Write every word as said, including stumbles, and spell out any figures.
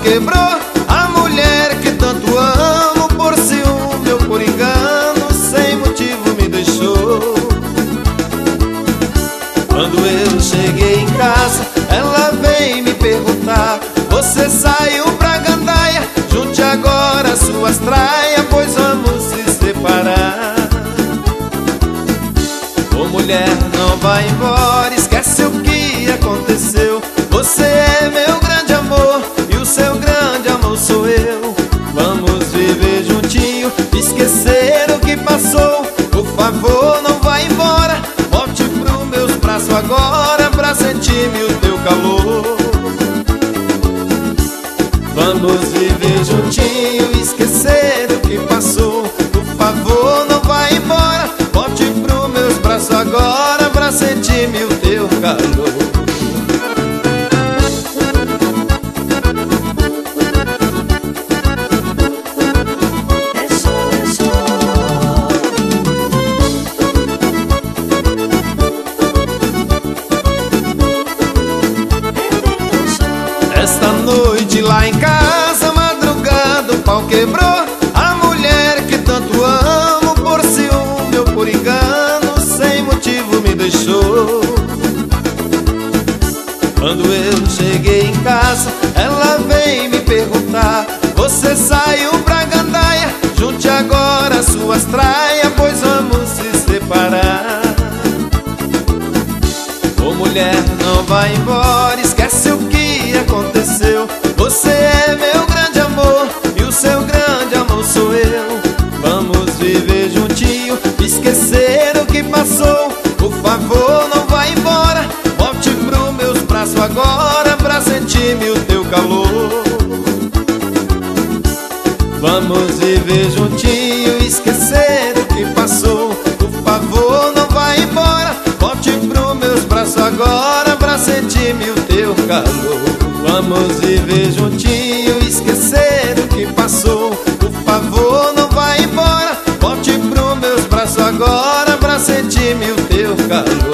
quebrou. A mulher que tanto amo, por ciúme ou por engano, sem motivo me deixou. Quando eu cheguei em casa, ela veio me perguntar: você saiu pra gandaia? Junte agora suas traias, pois vamos se separar. Ô mulher, não vai embora, esquece o que aconteceu. Você é meu grande amor e o seu grande amor sou eu. Vamos viver juntinho, esquecer o que passou. Por favor, não vai embora, volte pros meus braços agora pra sentir-me o teu calor. Vamos viver juntinho, esquecer o que passou. Por favor, não vai embora, volte pros meus braços agora pra sentir-me o teu calor. Esta noite lá em casa, madrugada, o pau quebrou. A mulher que tanto amo, por ciúme ou por engano, sem motivo me deixou. Quando eu cheguei em casa, ela veio me perguntar: você saiu pra gandaia? Junte agora suas traias, pois vamos se separar. Ô mulher, não vai embora, esquece o que aconteceu. Você é meu grande amor e o seu grande amor sou eu. Vamos viver juntinho, esquecer o que passou. Por favor, não vai embora, volte pros meus braços agora pra sentir-me o teu calor. Vamos viver juntinho, esquecer o que passou. Por favor, não vai embora, volte pros meus braços agora pra sentir-me o teu calor. Vamos viver juntinho, esquecer o que passou. Por favor, não vai embora, volte pros meus braços agora pra sentir-me o teu calor.